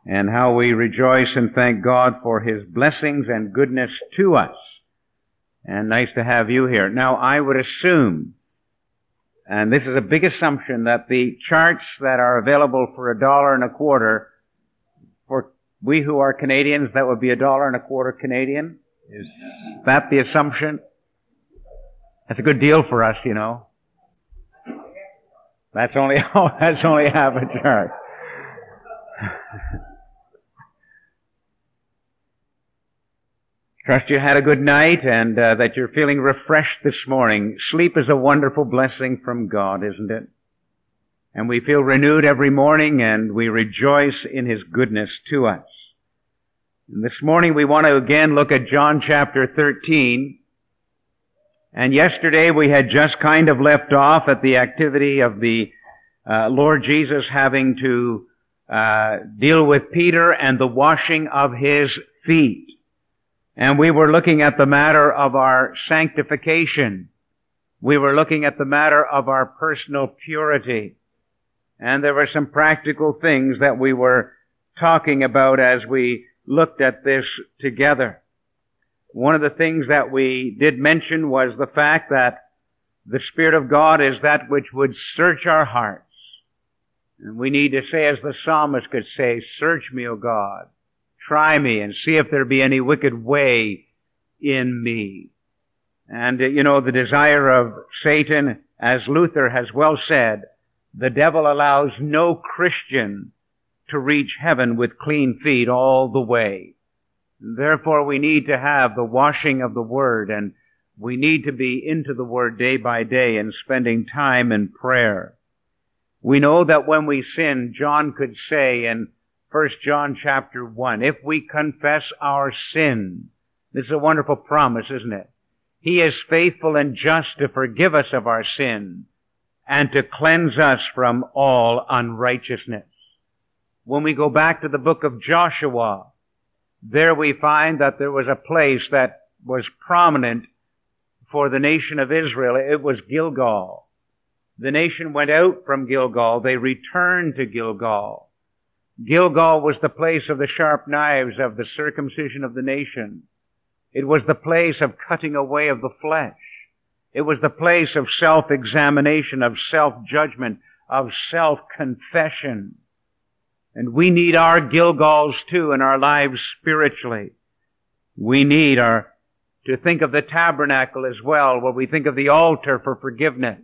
and how we rejoice and thank God for His blessings and goodness to us. And nice to have you here. Now, I would assume, and this is a big assumption, that the charts that are available for $1.25, for we who are Canadians, that would be $1.25 Canadian. Is that the assumption? That's a good deal for us, you know. That's only half a chart. Trust you had a good night and that you're feeling refreshed this morning. Sleep is a wonderful blessing from God, isn't it? And we feel renewed every morning and we rejoice in His goodness to us. And this morning we want to again look at John chapter 13. And yesterday we had just kind of left off at the activity of the Lord Jesus having to deal with Peter and the washing of his feet. And we were looking at the matter of our sanctification. We were looking at the matter of our personal purity. And there were some practical things that we were talking about as we looked at this together. One of the things that we did mention was the fact that the Spirit of God is that which would search our hearts. And we need to say, as the psalmist could say, "Search me, O God. Try me and see if there be any wicked way in me." And, the desire of Satan, as Luther has well said, the devil allows no Christian to reach heaven with clean feet all the way. And therefore, we need to have the washing of the Word, and we need to be into the Word day by day and spending time in prayer. We know that when we sin, John could say in 1 John chapter 1, if we confess our sin, this is a wonderful promise, isn't it? He is faithful and just to forgive us of our sin and to cleanse us from all unrighteousness. When we go back to the book of Joshua, there we find that there was a place that was prominent for the nation of Israel. It was Gilgal. The nation went out from Gilgal. They returned to Gilgal. Gilgal was the place of the sharp knives of the circumcision of the nation. It was the place of cutting away of the flesh. It was the place of self-examination, of self-judgment, of self-confession. And we need our Gilgals too in our lives spiritually. We need to think of the tabernacle as well, where we think of the altar for forgiveness,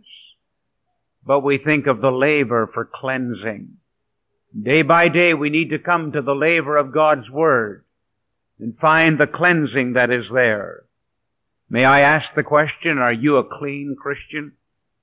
but we think of the laver for cleansing. Day by day, we need to come to the laver of God's Word and find the cleansing that is there. May I ask the question, are you a clean Christian?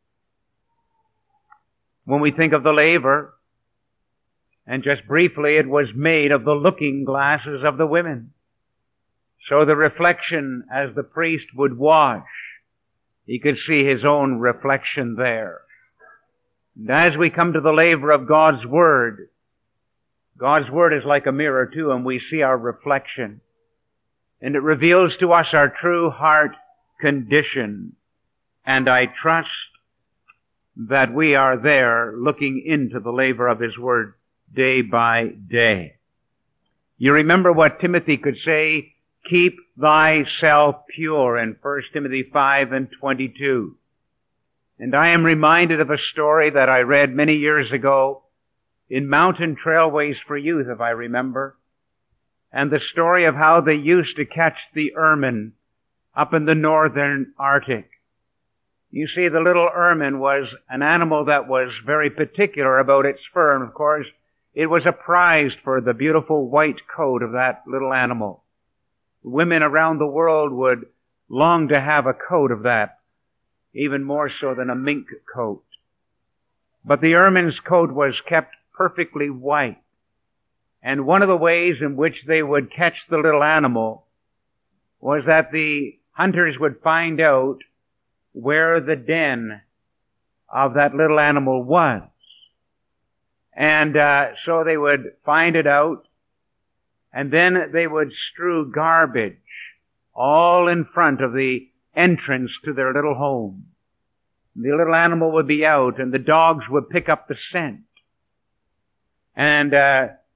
When we think of the laver, and just briefly, it was made of the looking glasses of the women. So the reflection, as the priest would wash, he could see his own reflection there. And as we come to the laver of God's Word is like a mirror too, and we see our reflection. And it reveals to us our true heart condition. And I trust that we are there looking into the laver of His Word day by day. You remember what Timothy could say, keep thyself pure in 1 Timothy 5:22. And I am reminded of a story that I read many years ago in Mountain Trailways for Youth, if I remember, and the story of how they used to catch the ermine up in the northern Arctic. You see, the little ermine was an animal that was very particular about its fur, and of course, it was prized for the beautiful white coat of that little animal. Women around the world would long to have a coat of that, even more so than a mink coat. But the ermine's coat was kept perfectly white. And one of the ways in which they would catch the little animal was that the hunters would find out where the den of that little animal was. And so they would find it out, and then they would strew garbage all in front of the entrance to their little home. The little animal would be out, and the dogs would pick up the scent. And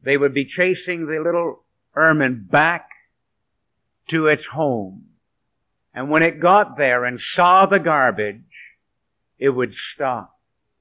they would be chasing the little ermine back to its home. And when it got there and saw the garbage, it would stop.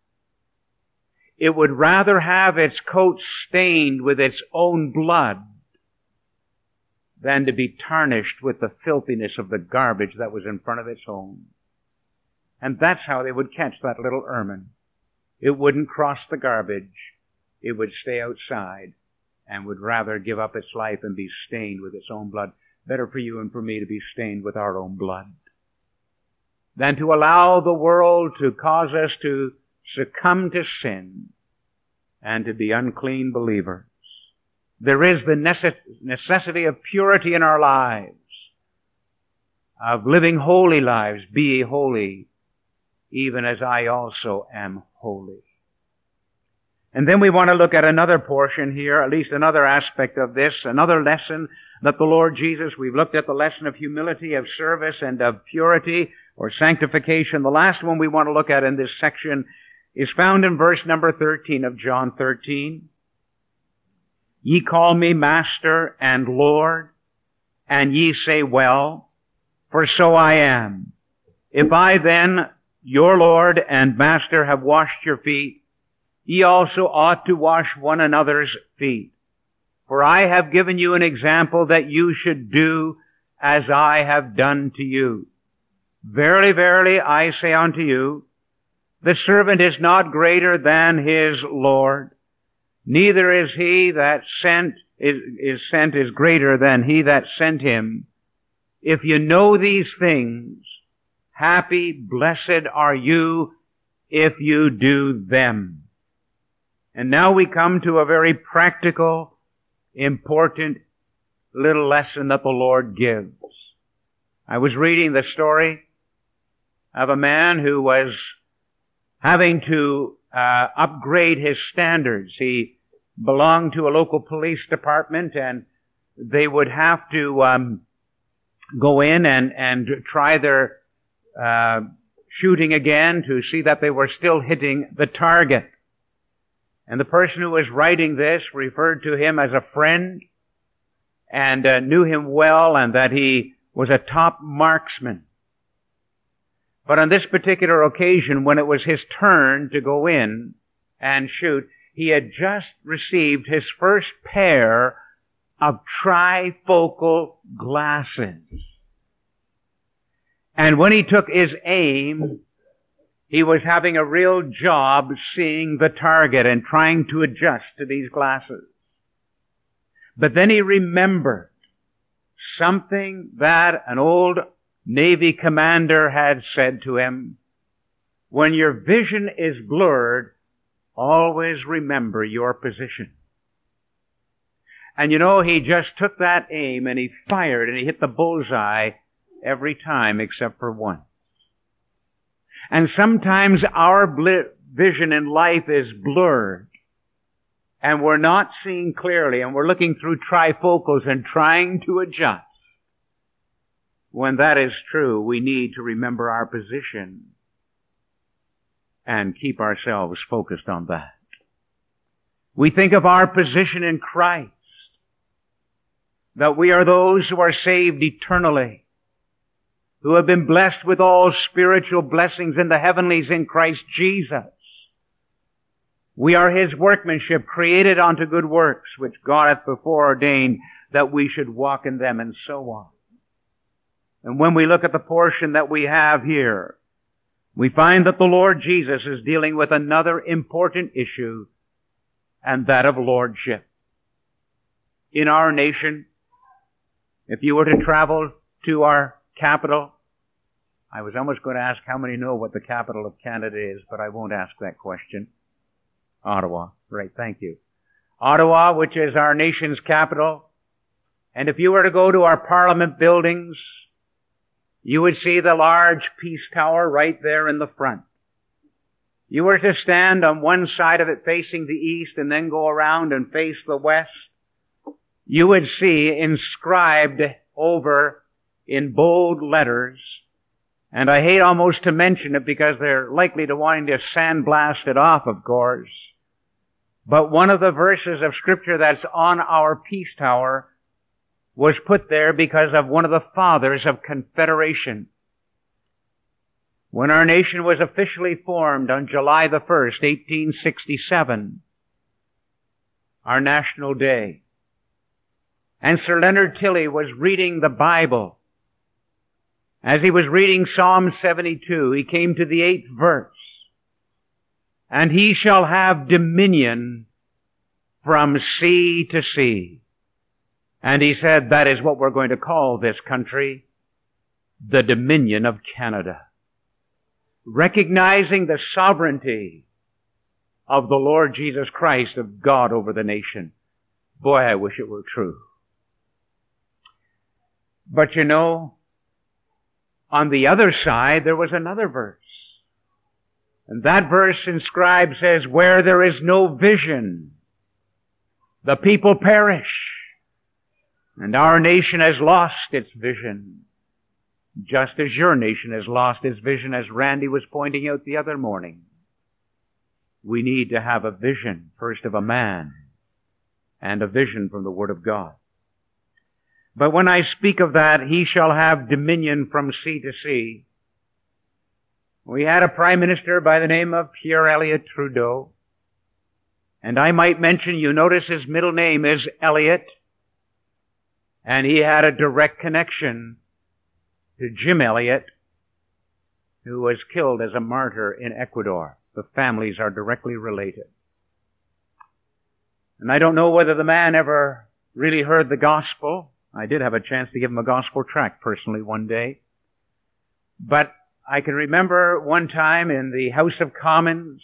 It would rather have its coat stained with its own blood than to be tarnished with the filthiness of the garbage that was in front of its home. And that's how they would catch that little ermine. It wouldn't cross the garbage. It would stay outside and would rather give up its life and be stained with its own blood. Better for you and for me to be stained with our own blood than to allow the world to cause us to succumb to sin and to be unclean believers. There is the necessity of purity in our lives, of living holy lives. Be ye holy, even as I also am holy. And then we want to look at another portion here, at least another aspect of this, another lesson that the Lord Jesus, we've looked at the lesson of humility, of service, and of purity or sanctification. The last one we want to look at in this section is found in verse number 13 of John 13. Ye call me Master and Lord, and ye say, well, for so I am. If I then, your Lord and Master, have washed your feet, ye also ought to wash one another's feet. For I have given you an example that you should do as I have done to you. Verily, verily, I say unto you, the servant is not greater than his Lord, neither is he that is greater than he that sent him. If you know these things, happy, blessed are you if you do them. And now we come to a very practical, important little lesson that the Lord gives. I was reading the story of a man who was having to upgrade his standards. He belonged to a local police department, and they would have to go in and try their shooting again to see that they were still hitting the target. And the person who was writing this referred to him as a friend and knew him well, and that he was a top marksman. But on this particular occasion, when it was his turn to go in and shoot, he had just received his first pair of trifocal glasses. And when he took his aim, he was having a real job seeing the target and trying to adjust to these glasses. But then he remembered something that an old Navy commander had said to him. When your vision is blurred, always remember your position. And you know, he just took that aim and he fired and he hit the bullseye every time except for once. And sometimes our vision in life is blurred and we're not seeing clearly and we're looking through trifocals and trying to adjust. When that is true, we need to remember our position and keep ourselves focused on that. We think of our position in Christ, that we are those who are saved eternally, who have been blessed with all spiritual blessings in the heavenlies in Christ Jesus. We are His workmanship, created unto good works, which God hath before ordained that we should walk in them, and so on. And when we look at the portion that we have here, we find that the Lord Jesus is dealing with another important issue, and that of lordship. In our nation, if you were to travel to our capital, I was almost going to ask how many know what the capital of Canada is, but I won't ask that question. Ottawa. Right, thank you. Ottawa, which is our nation's capital. And if you were to go to our Parliament buildings, you would see the large Peace Tower right there in the front. You were to stand on one side of it facing the east and then go around and face the west. You would see inscribed over in bold letters, and I hate almost to mention it because they're likely to wanting to sandblast it off, of course, But one of the verses of Scripture that's on our peace tower was put there because of one of the fathers of Confederation. When our nation was officially formed on July the 1st, 1867, our national day, and Sir Leonard Tilley was reading the Bible. As he was reading Psalm 72, he came to the 8th verse. And he shall have dominion from sea to sea. And he said, that is what we're going to call this country, the Dominion of Canada. Recognizing the sovereignty of the Lord Jesus Christ, of God over the nation. Boy, I wish it were true. But you know, on the other side, there was another verse. And that verse inscribed says, where there is no vision, the people perish. And our nation has lost its vision, just as your nation has lost its vision, as Randy was pointing out the other morning. We need to have a vision, first of a man, and a vision from the Word of God. But when I speak of that, he shall have dominion from sea to sea. We had a Prime Minister by the name of Pierre Elliott Trudeau. And I might mention, you notice his middle name is Elliott. And he had a direct connection to Jim Elliott, who was killed as a martyr in Ecuador. The families are directly related. And I don't know whether the man ever really heard the gospel. I did have a chance to give him a gospel tract personally one day. But I can remember one time in the House of Commons,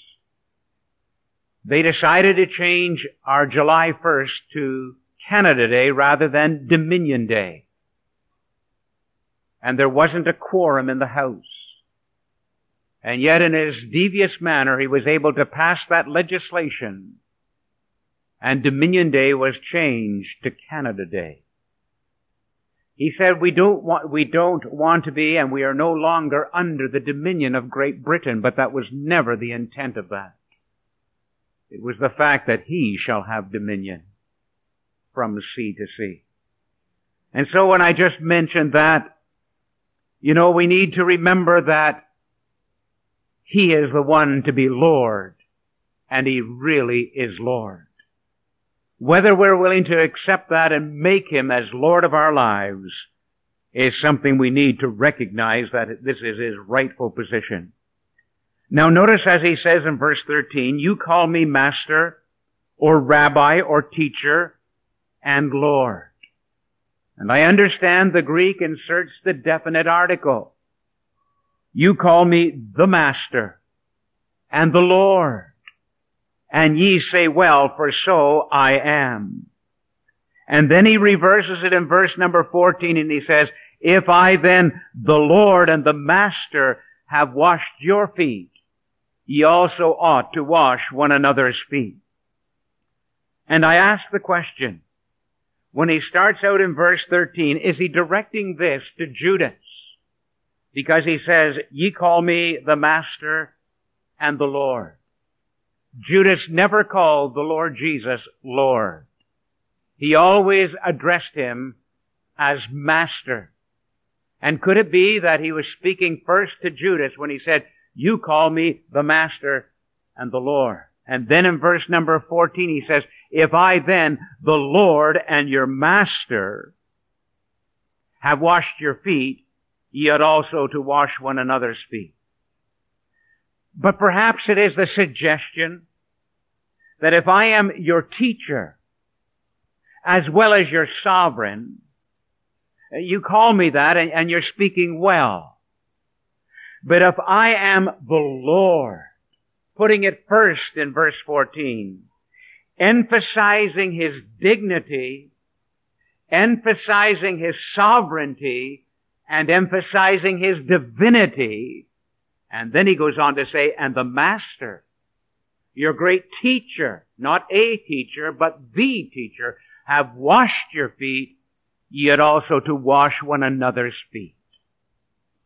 they decided to change our July 1st to Canada Day rather than Dominion Day. And there wasn't a quorum in the House. And yet in his devious manner, he was able to pass that legislation. And Dominion Day was changed to Canada Day. He said, we don't want to be, and we are no longer under the dominion of Great Britain, but that was never the intent of that. It was the fact that he shall have dominion from sea to sea. And so when I just mentioned that, you know, we need to remember that he is the one to be Lord, and he really is Lord. Whether we're willing to accept that and make him as Lord of our lives is something we need to recognize, that this is his rightful position. Now notice as he says in verse 13, you call me master or rabbi or teacher and Lord. And I understand the Greek inserts the definite article. You call me the master and the Lord. And ye say, well, for so I am. And then he reverses it in verse number 14 and he says, if I then, the Lord and the Master, have washed your feet, ye also ought to wash one another's feet. And I ask the question, when he starts out in verse 13, is he directing this to Judas? Because he says, ye call me the Master and the Lord. Judas never called the Lord Jesus Lord. He always addressed him as Master. And could it be that he was speaking first to Judas when he said, you call me the Master and the Lord? And then in verse number 14 he says, if I then, the Lord and your Master, have washed your feet, ye ought also to wash one another's feet. But perhaps it is the suggestion that if I am your teacher as well as your sovereign, you call me that and you're speaking well. But if I am the Lord, putting it first in verse 14, emphasizing his dignity, emphasizing his sovereignty, and emphasizing his divinity, and then he goes on to say, and the Master, your great teacher, not a teacher, but the teacher, have washed your feet, ye ought also to wash one another's feet.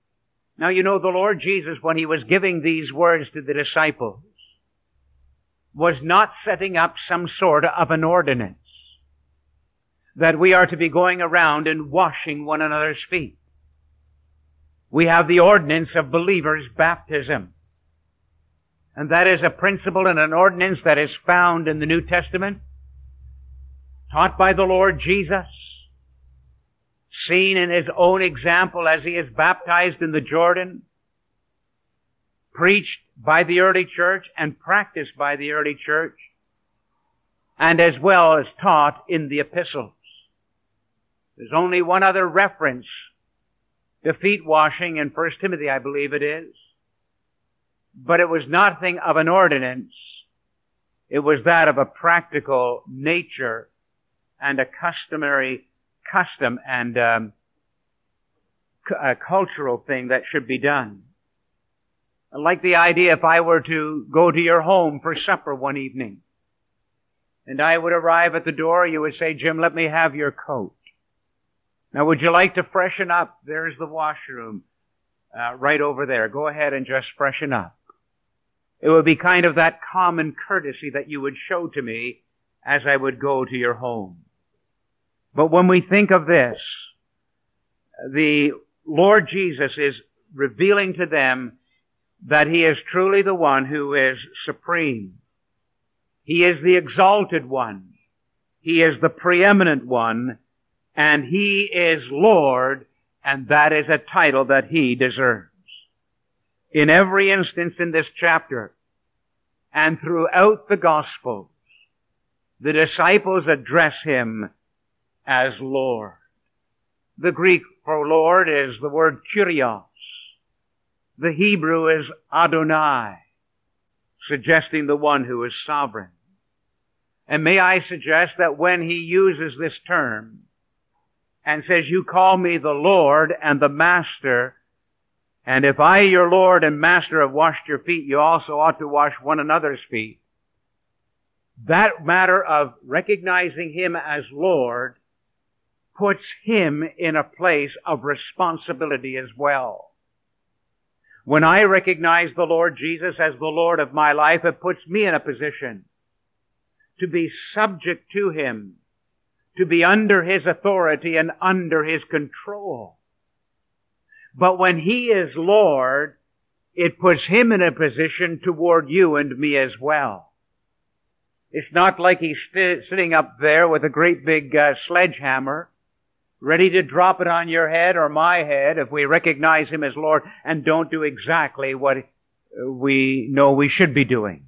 Now you know the Lord Jesus, when he was giving these words to the disciples, was not setting up some sort of an ordinance that we are to be going around and washing one another's feet. We have the ordinance of believers' baptism. And that is a principle and an ordinance that is found in the New Testament, taught by the Lord Jesus, seen in His own example as He is baptized in the Jordan, preached by the early church and practiced by the early church, and as well as taught in the epistles. There's only one other reference to feet washing in 1 Timothy, I believe it is. But it was nothing of an ordinance. It was that of a practical nature and a customary custom and a cultural thing that should be done. I like the idea if I were to go to your home for supper one evening, and I would arrive at the door, you would say, Jim, let me have your coat. Now, would you like to freshen up? There's the washroom right over there. Go ahead and just freshen up. It would be kind of that common courtesy that you would show to me as I would go to your home. But when we think of this, the Lord Jesus is revealing to them that He is truly the one who is supreme. He is the exalted one. He is the preeminent one. And He is Lord, and that is a title that He deserves. In every instance in this chapter, and throughout the Gospels, the disciples address Him as Lord. The Greek for Lord is the word Kyrios. The Hebrew is Adonai, suggesting the one who is sovereign. And may I suggest that when He uses this term, and says, you call me the Lord and the Master, and if I, your Lord and Master, have washed your feet, you also ought to wash one another's feet. That matter of recognizing Him as Lord puts Him in a place of responsibility as well. When I recognize the Lord Jesus as the Lord of my life, it puts me in a position to be subject to Him, to be under His authority and under His control. But when He is Lord, it puts Him in a position toward you and me as well. It's not like He's sitting up there with a great big sledgehammer, ready to drop it on your head or my head if we recognize Him as Lord and don't do exactly what we know we should be doing.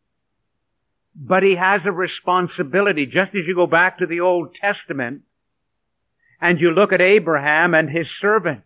But He has a responsibility. Just as you go back to the Old Testament and you look at Abraham and his servants,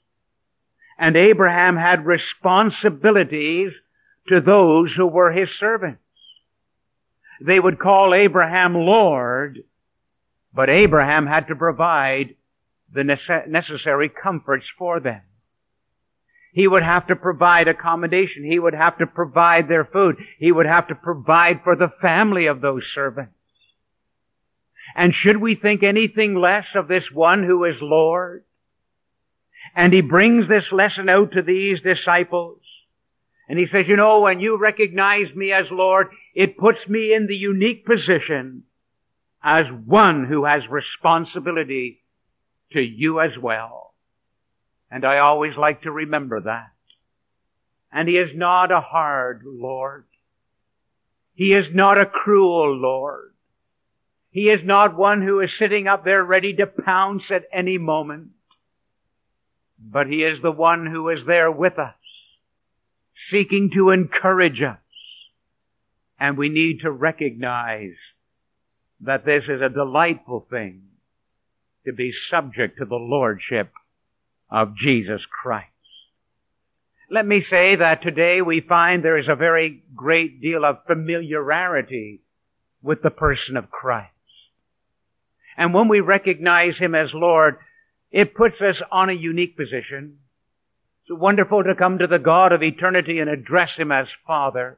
and Abraham had responsibilities to those who were his servants. They would call Abraham Lord, but Abraham had to provide the necessary comforts for them. He would have to provide accommodation. He would have to provide their food. He would have to provide for the family of those servants. And should we think anything less of this one who is Lord? And He brings this lesson out to these disciples. And He says, you know, when you recognize me as Lord, it puts me in the unique position as one who has responsibility to you as well. And I always like to remember that. And He is not a hard Lord. He is not a cruel Lord. He is not one who is sitting up there ready to pounce at any moment. But He is the one who is there with us, seeking to encourage us. And we need to recognize that this is a delightful thing to be subject to the Lordship of Jesus Christ. Let me say that today we find there is a very great deal of familiarity with the person of Christ. And when we recognize Him as Lord, it puts us on a unique position. It's wonderful to come to the God of eternity and address Him as Father.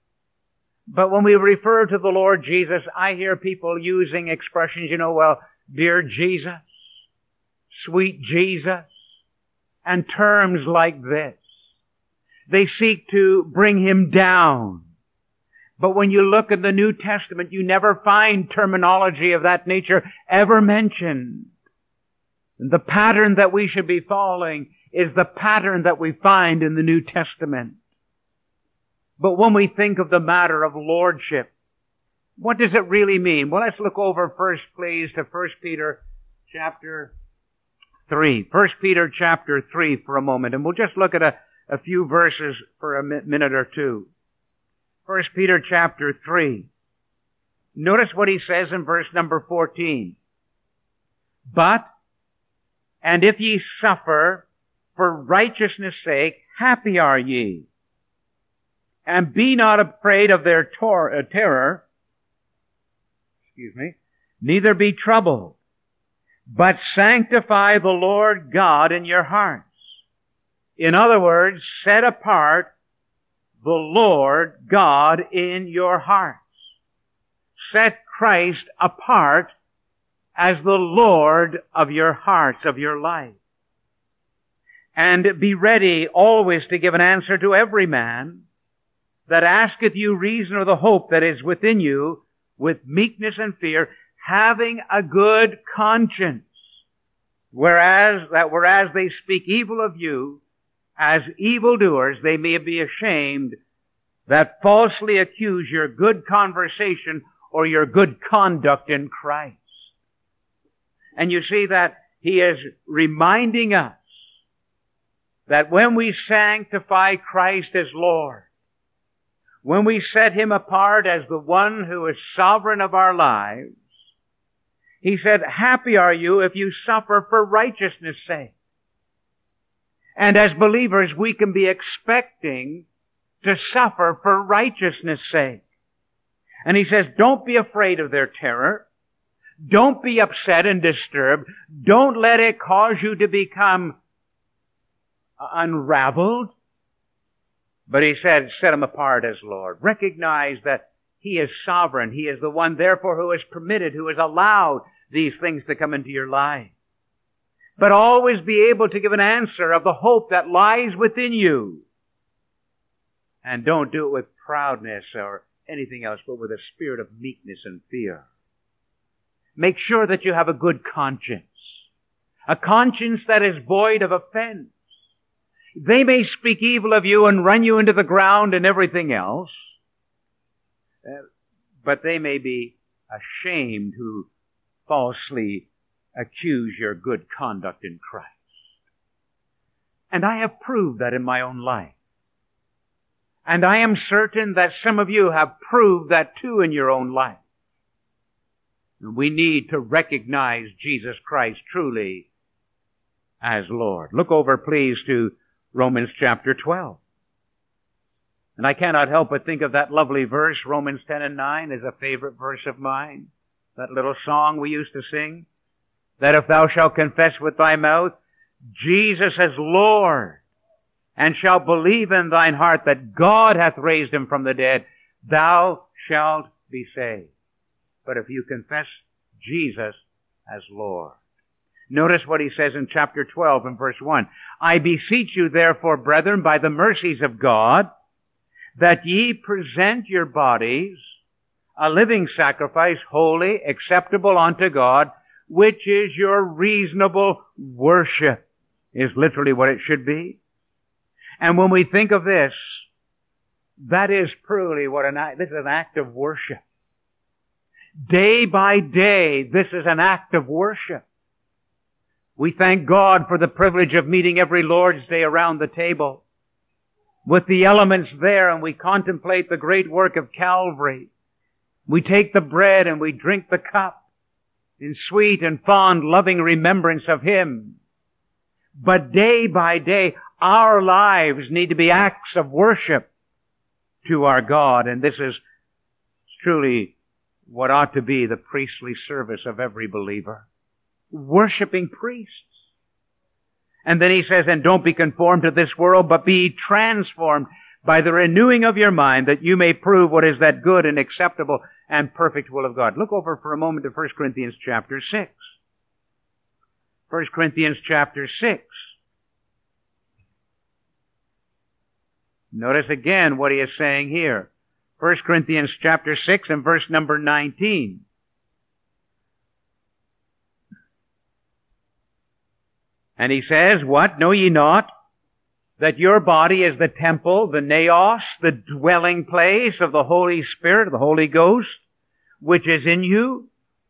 But when we refer to the Lord Jesus, I hear people using expressions, well, dear Jesus, sweet Jesus, and terms like this. They seek to bring Him down. But when you look at the New Testament, you never find terminology of that nature ever mentioned. And the pattern that we should be following is the pattern that we find in the New Testament. But when we think of the matter of lordship, what does it really mean? Well, let's look over first, please, to 1 Peter chapter 3. 1 Peter chapter 3 for a moment, and we'll just look at a few verses for a minute or two. 1 Peter chapter 3. Notice what he says in verse number 14. But, and if ye suffer for righteousness' sake, happy are ye. And be not afraid of their terror, neither be troubled, but sanctify the Lord God in your hearts. In other words, set apart the Lord God in your hearts. Set Christ apart as the Lord of your hearts, of your life. And be ready always to give an answer to every man that asketh you reason of the hope that is within you with meekness and fear, having a good conscience. Whereas they speak evil of you, as evildoers, they may be ashamed that falsely accuse your good conversation or your good conduct in Christ. And you see that he is reminding us that when we sanctify Christ as Lord, when we set him apart as the one who is sovereign of our lives, he said, happy are you if you suffer for righteousness' sake. And as believers, we can be expecting to suffer for righteousness' sake. And he says, don't be afraid of their terror. Don't be upset and disturbed. Don't let it cause you to become unraveled. But he said, set him apart as Lord. Recognize that he is sovereign. He is the one, therefore, who has permitted, who has allowed these things to come into your life. But always be able to give an answer of the hope that lies within you. And don't do it with proudness or anything else, but with a spirit of meekness and fear. Make sure that you have a good conscience. A conscience that is void of offense. They may speak evil of you and run you into the ground and everything else, but they may be ashamed who falsely accuse your good conduct in Christ. And I have proved that in my own life. And I am certain that some of you have proved that too in your own life. We need to recognize Jesus Christ truly as Lord. Look over, please, to Romans chapter 12. And I cannot help but think of that lovely verse, Romans 10 and 9, is a favorite verse of mine. That little song we used to sing. That if thou shalt confess with thy mouth Jesus as Lord, and shalt believe in thine heart that God hath raised him from the dead, thou shalt be saved. But if you confess Jesus as Lord. Notice what he says in chapter 12 and verse 1. I beseech you therefore, brethren, by the mercies of God, that ye present your bodies a living sacrifice, holy, acceptable unto God, which is your reasonable worship, is literally what it should be. And when we think of this, that is truly this is an act of worship. Day by day, this is an act of worship. We thank God for the privilege of meeting every Lord's Day around the table with the elements there, and we contemplate the great work of Calvary. We take the bread and we drink the cup in sweet and fond, loving remembrance of Him. But day by day, our lives need to be acts of worship to our God, and this is truly what ought to be the priestly service of every believer. Worshipping priests. And then he says, and don't be conformed to this world, but be transformed by the renewing of your mind, that you may prove what is that good and acceptable and perfect will of God. Look over for a moment to 1 Corinthians chapter 6. 1 Corinthians chapter 6. Notice again what he is saying here. 1 Corinthians chapter 6 and verse number 19. And he says, what? Know ye not that your body is the temple, the naos, the dwelling place of the Holy Spirit, the Holy Ghost, which is in you,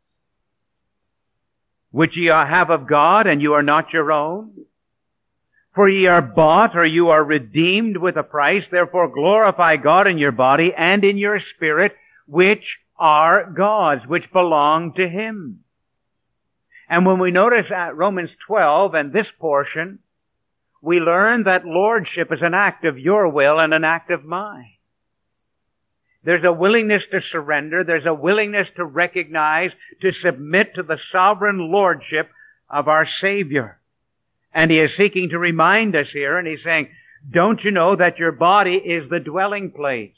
which ye have of God, and you are not your own? For ye are bought, or you are redeemed with a price. Therefore glorify God in your body and in your spirit, which are God's, which belong to Him. And when we notice at Romans 12 and this portion, we learn that lordship is an act of your will and an act of mine. There's a willingness to surrender. There's a willingness to recognize, to submit to the sovereign lordship of our Savior. And He is seeking to remind us here, and He's saying, don't you know that your body is the dwelling place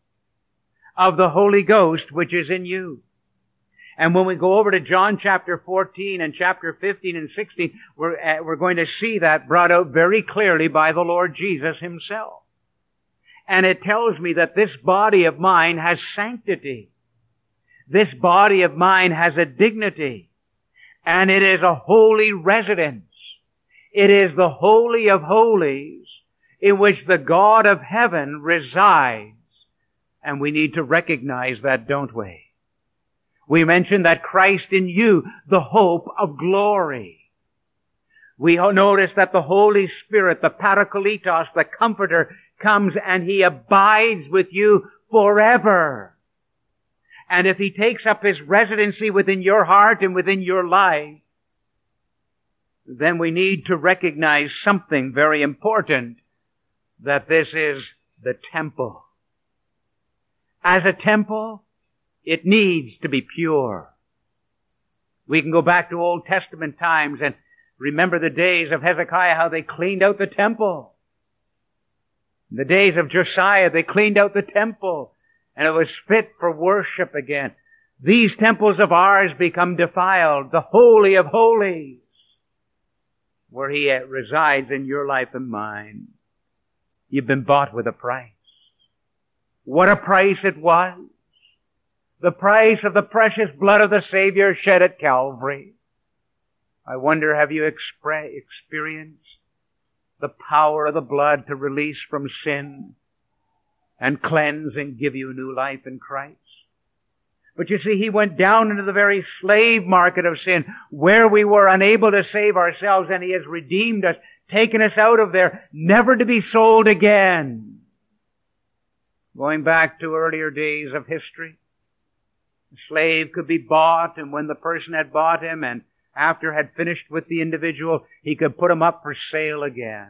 of the Holy Ghost which is in you? And when we go over to John chapter 14 and chapter 15 and 16, we're going to see that brought out very clearly by the Lord Jesus Himself. And it tells me that this body of mine has sanctity. This body of mine has a dignity. And it is a holy residence. It is the Holy of Holies in which the God of heaven resides. And we need to recognize that, don't we? We mentioned that Christ in you, the hope of glory. We notice that the Holy Spirit, the Parakletos, the Comforter, comes and He abides with you forever. And if He takes up His residency within your heart and within your life, then we need to recognize something very important, that this is the temple. As a temple, it needs to be pure. We can go back to Old Testament times and remember the days of Hezekiah, how they cleaned out the temple. In the days of Josiah, they cleaned out the temple, and it was fit for worship again. These temples of ours become defiled, the Holy of Holies, where He resides in your life and mine. You've been bought with a price. What a price it was! The price of the precious blood of the Savior shed at Calvary. I wonder, have you experienced the power of the blood to release from sin and cleanse and give you new life in Christ? But you see, He went down into the very slave market of sin, where we were unable to save ourselves, and He has redeemed us, taken us out of there, never to be sold again. Going back to earlier days of history, the slave could be bought, and when the person had bought him and after had finished with the individual, he could put him up for sale again.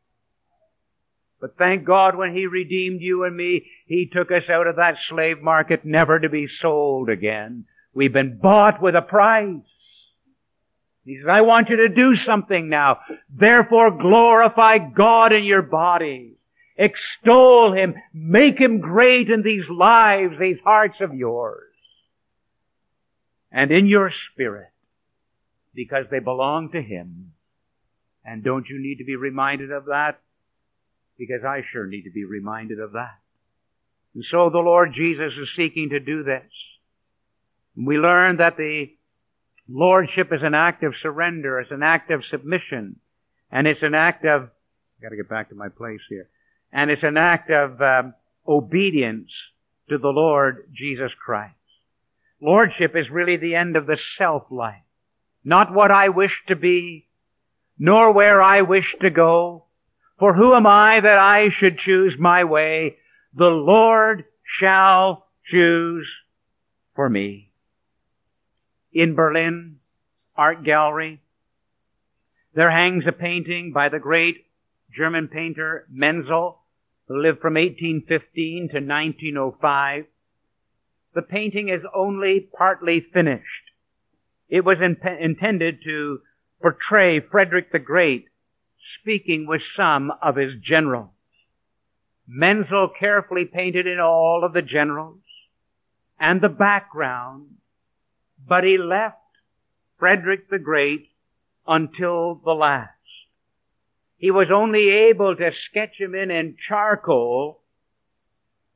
But thank God, when He redeemed you and me, He took us out of that slave market, never to be sold again. We've been bought with a price. He says, I want you to do something now. Therefore glorify God in your body. Extol Him. Make Him great in these lives, these hearts of yours. And in your spirit, because they belong to Him. And don't you need to be reminded of that? Because I sure need to be reminded of that. And so the Lord Jesus is seeking to do this. And we learn that the lordship is an act of surrender, it's an act of submission, and it's an act of, I've got to get back to my place here, and it's an act of obedience to the Lord Jesus Christ. Lordship is really the end of the self-life. Not what I wish to be, nor where I wish to go. For who am I that I should choose my way? The Lord shall choose for me. In Berlin Art Gallery, there hangs a painting by the great German painter Menzel, who lived from 1815 to 1905. The painting is only partly finished. It was intended to portray Frederick the Great speaking with some of his generals. Menzel carefully painted in all of the generals and the background, but he left Frederick the Great until the last. He was only able to sketch him in charcoal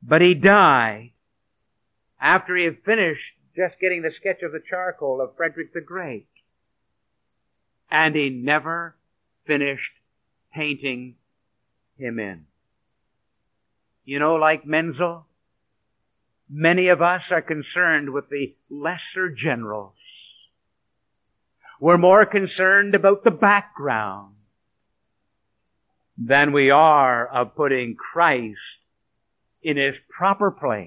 But he died after he had finished just getting the sketch of the charcoal of Frederick the Great. And he never finished painting him in. You know, like Menzel, many of us are concerned with the lesser generals. We're more concerned about the background than we are of putting Christ in his proper place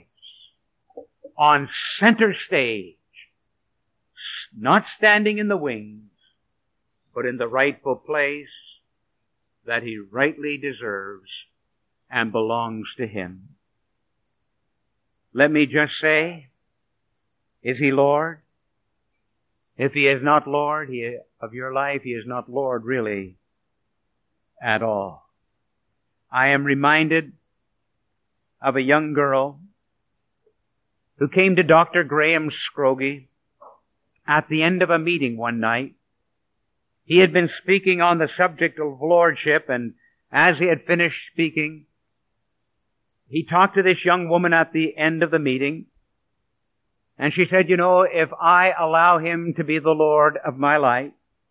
on center stage, not standing in the wings, but in the rightful place that he rightly deserves and belongs to him. Let me just say, is he Lord? If he is not Lord of your life, he is not Lord really at all. I am reminded of a young girl who came to Dr. Graham Scroggie at the end of a meeting one night. He had been speaking on the subject of lordship, and as he had finished speaking, he talked to this young woman at the end of the meeting, and she said, you know, if I allow him to be the Lord of my life,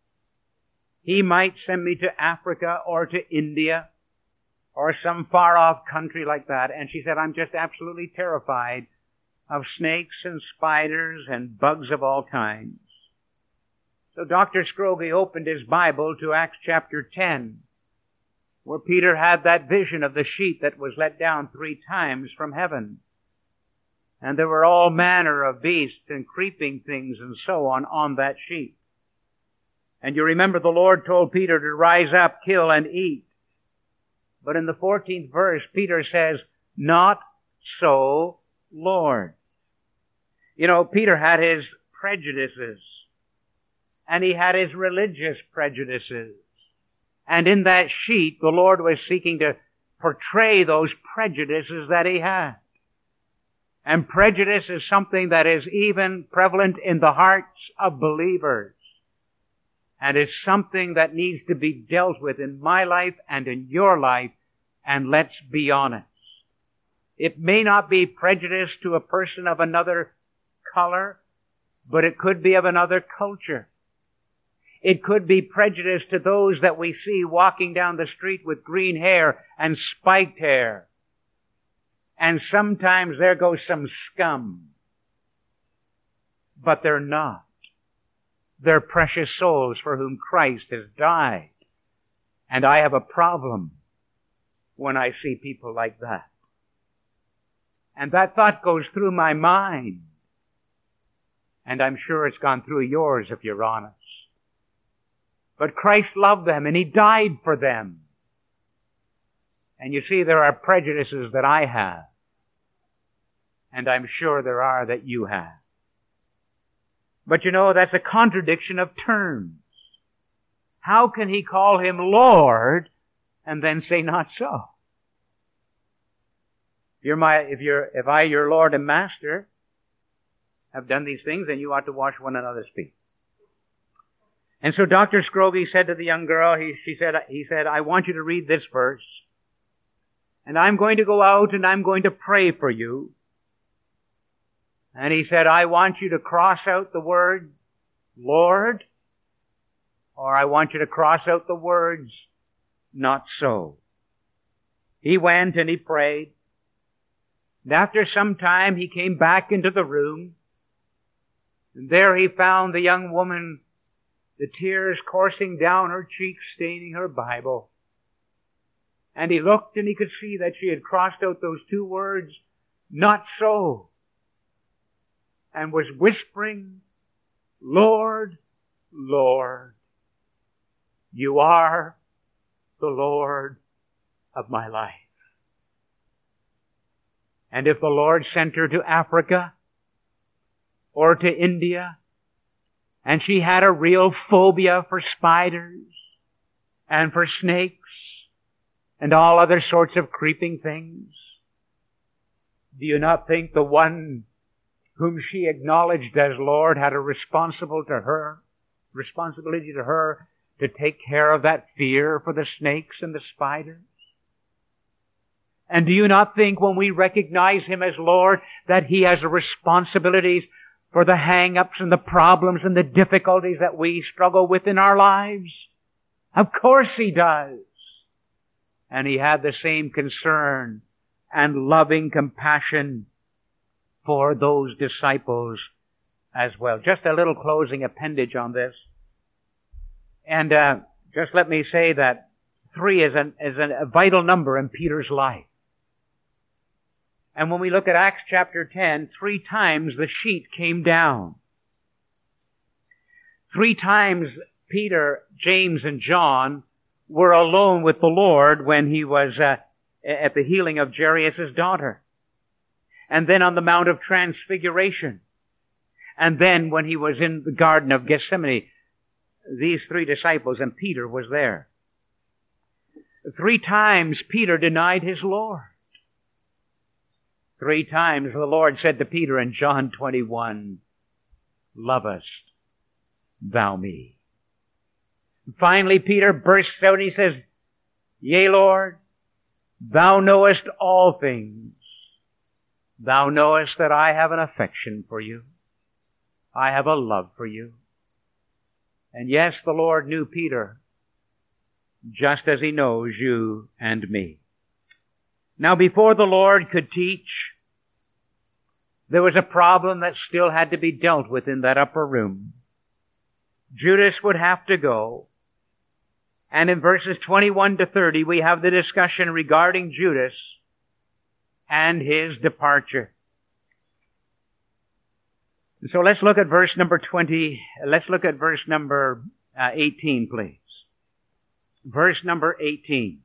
he might send me to Africa or to India or some far-off country like that. And she said, I'm just absolutely terrified of snakes and spiders and bugs of all kinds. So Dr. Scroggie opened his Bible to Acts chapter 10, where Peter had that vision of the sheet that was let down 3 times from heaven. And there were all manner of beasts and creeping things and so on that sheet. And you remember the Lord told Peter to rise up, kill, and eat. But in the 14th verse, Peter says, not so, Lord. You know, Peter had his prejudices, and he had his religious prejudices. And in that sheet, the Lord was seeking to portray those prejudices that he had. And prejudice is something that is even prevalent in the hearts of believers. And it's something that needs to be dealt with in my life and in your life. And let's be honest. It may not be prejudice to a person of another color, but it could be of another culture. It could be prejudice to those that we see walking down the street with green hair and spiked hair. And sometimes there goes some scum. But they're not. They're precious souls for whom Christ has died. And I have a problem when I see people like that. And that thought goes through my mind. And I'm sure it's gone through yours if you're honest. But Christ loved them and he died for them. And you see, there are prejudices that I have. And I'm sure there are that you have. But you know, that's a contradiction of terms. How can he call him Lord and then say not so? If I, your Lord and Master, have done these things, then you ought to wash one another's feet. And so Dr. Scroggie said to the young girl, he said, I want you to read this verse. And I'm going to go out and I'm going to pray for you. And he said, I want you to cross out the word Lord, or I want you to cross out the words not so. He went and he prayed. And after some time he came back into the room. And there he found the young woman, the tears coursing down her cheeks, staining her Bible. And he looked and he could see that she had crossed out those 2 words, not so. And was whispering, Lord, Lord, you are the Lord of my life. And if the Lord sent her to Africa or to India, and she had a real phobia for spiders and for snakes and all other sorts of creeping things, do you not think the one whom she acknowledged as Lord had a responsibility to her to take care of that fear for the snakes and the spiders? And do you not think when we recognize Him as Lord that He has the responsibilities for the hang-ups and the problems and the difficulties that we struggle with in our lives? Of course He does. And He had the same concern and loving compassion for those disciples as well. Just a little closing appendage on this. And just let me say that 3 is a vital number in Peter's life. And when we look at Acts chapter 10, 3 times the sheet came down. 3 times Peter, James, and John were alone with the Lord when He was at the healing of Jairus' daughter. And then on the Mount of Transfiguration. And then when He was in the Garden of Gethsemane, these 3 disciples and Peter was there. 3 times Peter denied his Lord. 3 times the Lord said to Peter in John 21, "Lovest thou me?" Finally, Peter bursts out and he says, "Yea, Lord, thou knowest all things. Thou knowest that I have an affection for you. I have a love for you." And yes, the Lord knew Peter just as He knows you and me. Now, before the Lord could teach, there was a problem that still had to be dealt with in that upper room. Judas would have to go. And in verses 21 to 30, we have the discussion regarding Judas and his departure. So let's look at verse number 20. Let's look at verse number 18, please. Verse number 18.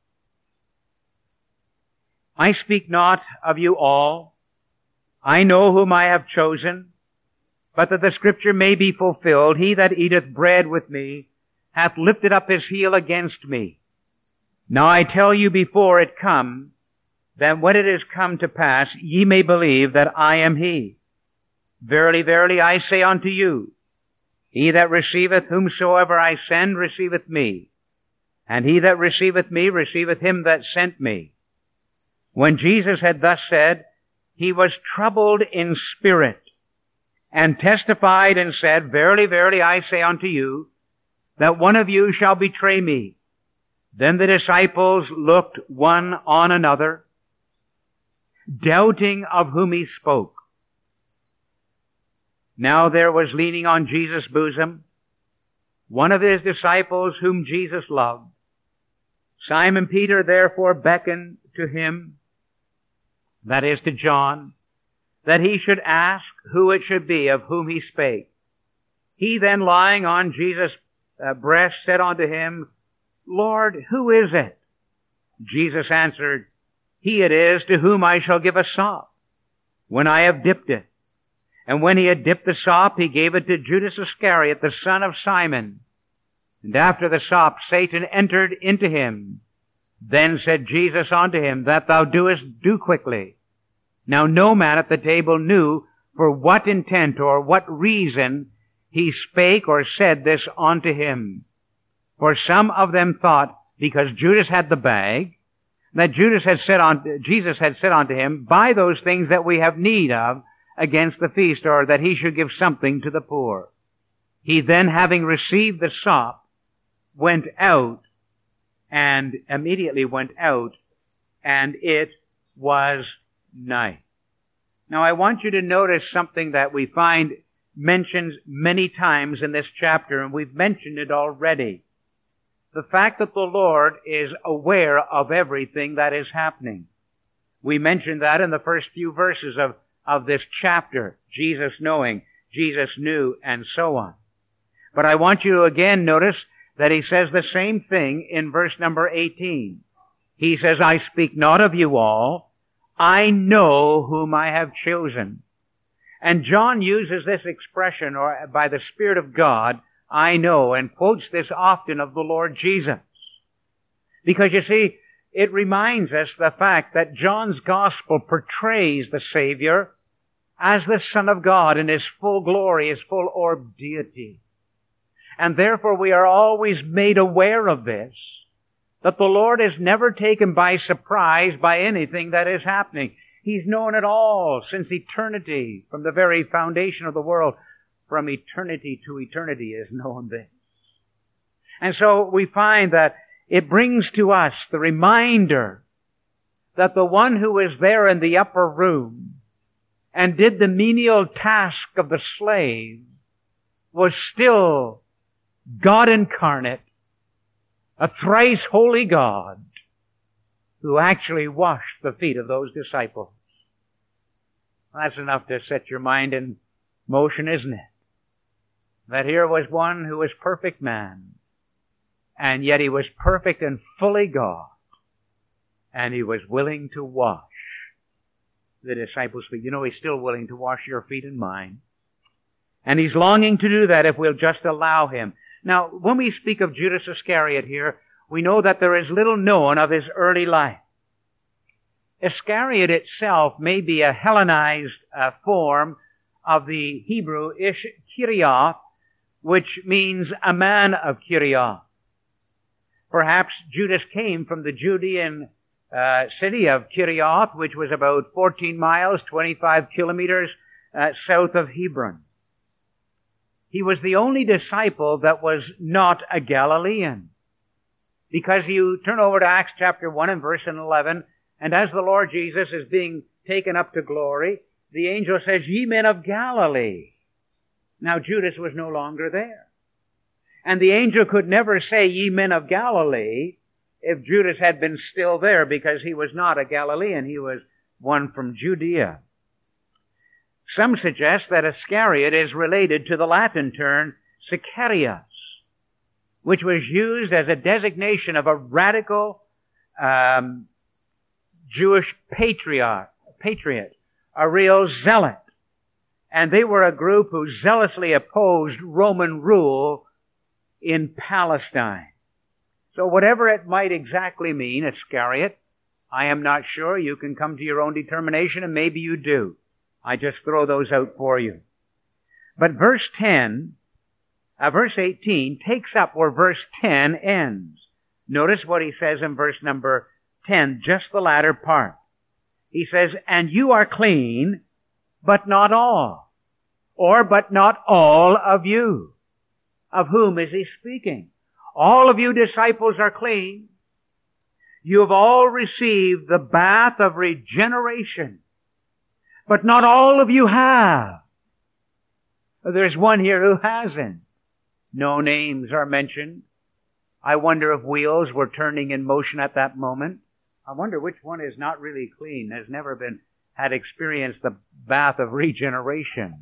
"I speak not of you all. I know whom I have chosen, but that the scripture may be fulfilled, he that eateth bread with me hath lifted up his heel against me. Now I tell you before it come, that when it is come to pass, ye may believe that I am he. Verily, verily, I say unto you, he that receiveth whomsoever I send receiveth me, and he that receiveth me receiveth him that sent me." When Jesus had thus said, He was troubled in spirit, and testified and said, "Verily, verily, I say unto you, that one of you shall betray me." Then the disciples looked one on another, doubting of whom He spoke. Now there was leaning on Jesus' bosom one of His disciples whom Jesus loved. Simon Peter therefore beckoned to him, that is to John, that he should ask who it should be of whom He spake. He then, lying on Jesus' breast, said unto Him, "Lord, who is it?" Jesus answered, "He it is to whom I shall give a sop, when I have dipped it." And when He had dipped the sop, He gave it to Judas Iscariot, the son of Simon. And after the sop, Satan entered into him. Then said Jesus unto him, "That thou doest, do quickly." Now no man at the table knew for what intent or what reason He spake or said this unto him. For some of them thought, because Judas had the bag, that Jesus had said unto him, "Buy those things that we have need of against the feast," or that he should give something to the poor. He then, having received the sop, went out, and immediately went out, and it was night. Now I want you to notice something that we find mentioned many times in this chapter, and we've mentioned it already. The fact that the Lord is aware of everything that is happening. We mentioned that in the first few verses of this chapter. Jesus knowing, Jesus knew, and so on. But I want you to again notice that He says the same thing in verse number 18. He says, "I speak not of you all. I know whom I have chosen." And John uses this expression, or by the Spirit of God, "I know," and quotes this often of the Lord Jesus. Because you see, it reminds us the fact that John's Gospel portrays the Savior as the Son of God in His full glory, His full orbed deity. And therefore we are always made aware of this, that the Lord is never taken by surprise by anything that is happening. He's known it all since eternity, from the very foundation of the world. From eternity to eternity is known this. And so we find that it brings to us the reminder that the one who was there in the upper room and did the menial task of the slave was still God incarnate, a thrice holy God who actually washed the feet of those disciples. That's enough to set your mind in motion, isn't it? That here was one who was perfect man, and yet he was perfect and fully God, and he was willing to wash the disciples' feet. You know, he's still willing to wash your feet and mine. And he's longing to do that if we'll just allow him. Now, when we speak of Judas Iscariot here, we know that there is little known of his early life. Iscariot itself may be a Hellenized form of the Hebrew Ish Kirioth, which means a man of Kirioth. Perhaps Judas came from the Judean city of Kirioth, which was about 14 miles, 25 kilometers south of Hebron. He was the only disciple that was not a Galilean. Because you turn over to Acts chapter 1 and verse 11, and as the Lord Jesus is being taken up to glory, the angel says, "Ye men of Galilee." Now Judas was no longer there. And the angel could never say, "Ye men of Galilee," if Judas had been still there, because he was not a Galilean. He was one from Judea. Some suggest that Iscariot is related to the Latin term Sicarius, which was used as a designation of a radical Jewish patriot, a real zealot. And they were a group who zealously opposed Roman rule in Palestine. So whatever it might exactly mean, Iscariot, I am not sure. You can come to your own determination, and maybe you do. I just throw those out for you. But verse 18 takes up where verse 10 ends. Notice what he says in verse number 10, just the latter part. He says, "And you are clean, but not all." Or, but not all of you. Of whom is he speaking? All of you disciples are clean. You have all received the bath of regeneration. But not all of you have. There's one here who hasn't. No names are mentioned. I wonder if wheels were turning in motion at that moment. I wonder which one is not really clean, has never had experienced the bath of regeneration.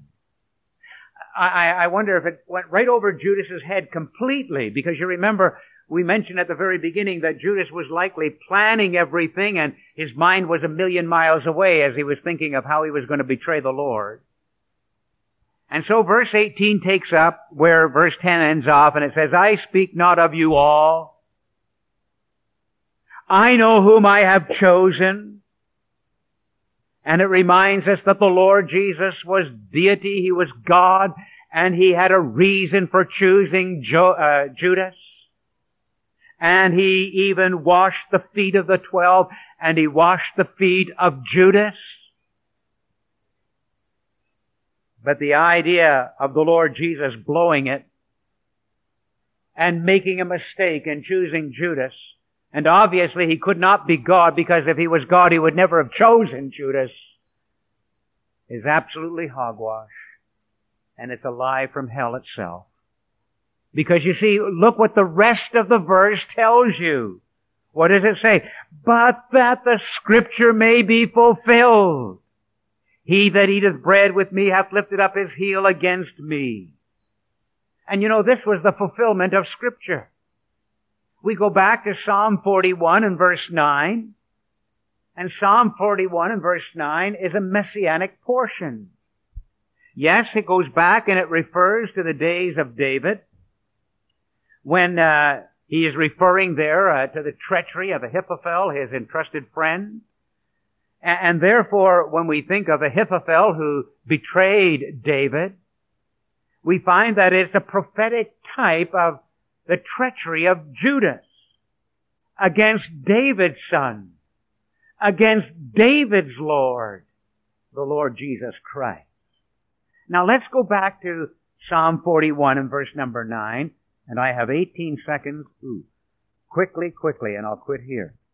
I wonder if it went right over Judas's head completely, because you remember we mentioned at the very beginning that Judas was likely planning everything, and his mind was a million miles away as he was thinking of how he was going to betray the Lord. And so verse 18 takes up where verse 10 ends off, and it says, "I speak not of you all. I know whom I have chosen." And it reminds us that the Lord Jesus was deity, he was God, and he had a reason for choosing Judas. And he even washed the feet of the 12, and he washed the feet of Judas. But the idea of the Lord Jesus blowing it and making a mistake in choosing Judas, and obviously he could not be God, because if he was God he would never have chosen Judas, is absolutely hogwash. And it's a lie from hell itself. Because you see, look what the rest of the verse tells you. What does it say? "But that the scripture may be fulfilled. He that eateth bread with me hath lifted up his heel against me." And you know, this was the fulfillment of scripture. We go back to Psalm 41 and verse 9. And Psalm 41 and verse 9 is a messianic portion. Yes, it goes back and it refers to the days of David, when he is referring there to the treachery of Ahithophel, his entrusted friend. And therefore, when we think of Ahithophel who betrayed David, we find that it's a prophetic type of the treachery of Judas. against David's Son, against David's Lord, the Lord Jesus Christ. Now let's go back to Psalm 41 and verse number 9, and I have 18 seconds. Quickly, and I'll quit here.